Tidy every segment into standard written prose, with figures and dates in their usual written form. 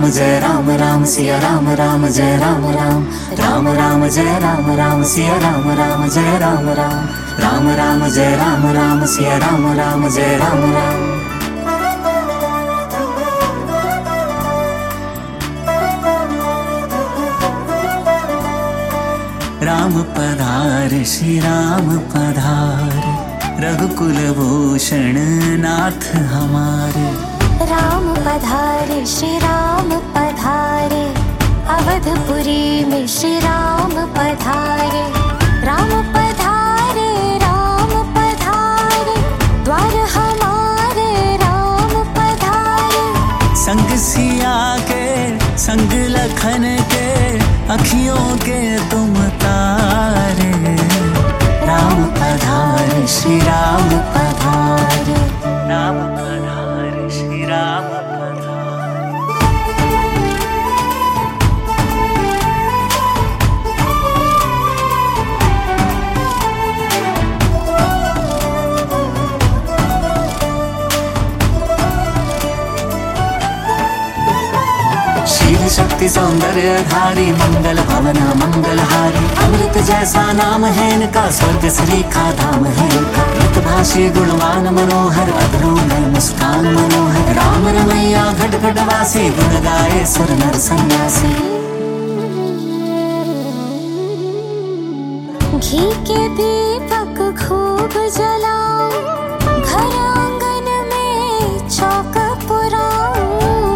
जय राम राम सिया राम राम जय राम राम राम राम जय राम राम सिया राम राम जय राम राम राम राम जय राम राम सिया राम राम जय राम राम। राम पधार श्री राम पधार रघुकुल भूषण नाथ हमारे। राम पधारे श्री राम पधारे अवधपुरी में श्री राम पधारे। राम पधारे द्वार हमारे राम पधारे। संग सिया के संग लखन के अखियों के तुम तारे। राम पधारे श्री राम पधारे राम पधारे श्री राम पधारे। शील शक्ति सौंदर्य धारी मंगल भवन मंगलहारी। अमृत जैसा नाम है इनका स्वर्ग सरीखा धाम है इनका। भाषी गुणवान मनोहर अधरों में मुस्कान मनोहर। राम रमैया घट घट वासी गुण गाए सुर नर सन्यासी। घी के दीपक खूब जलाओ घर आंगन में चौक पुराओ।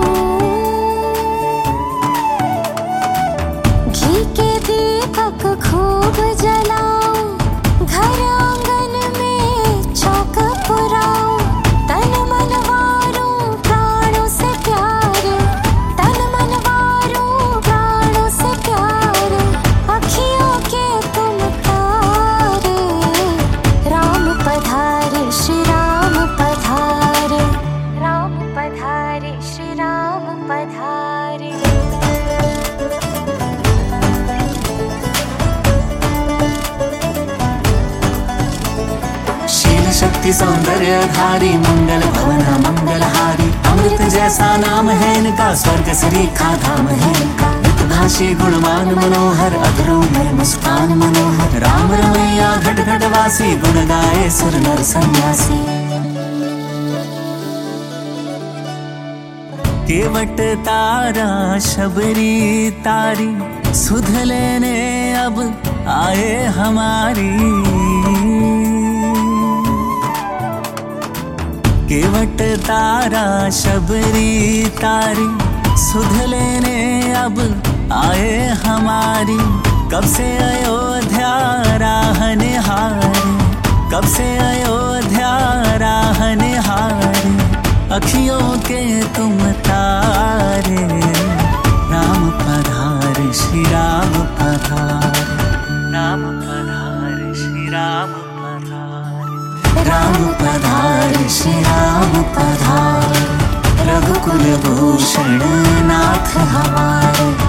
घी के दीपक खूब जलाओ घर आंगन में चौक पुराओ। तन मन वारों प्राणों से प्यारे तन मन वारों प्राणों से प्यारे। अखियों के तुम तारे। राम पधारे श्री राम पधारे राम पधारे श्री राम पधारे। शील शक्ति सौंदर्य धारी मंगल भवन मंगलहारी। अमृत जैसा नाम है इनका स्वर्ग सरीखा धाम है इनका। भाषी गुणवान मनोहर अधरों में मुस्कान मनोहर। राम रमैया घट घट वासी गुण गाए सुर नर सन्यासी। केवट तारा शबरी तारी सुध लेने अब आए हमारी। केवट तारा शबरी तारी सुध लेने अब आए हमारी। कब से अयोध्या राह निहारी कब से अयोध्या राह निहारी। अखियों के तुम तारे। राम पधारे श्री राम पधारे राम पधारे श्री राम पधारे। राम पधारे श्री राम पधारे रघुकुल भूषण नाथ हमारे।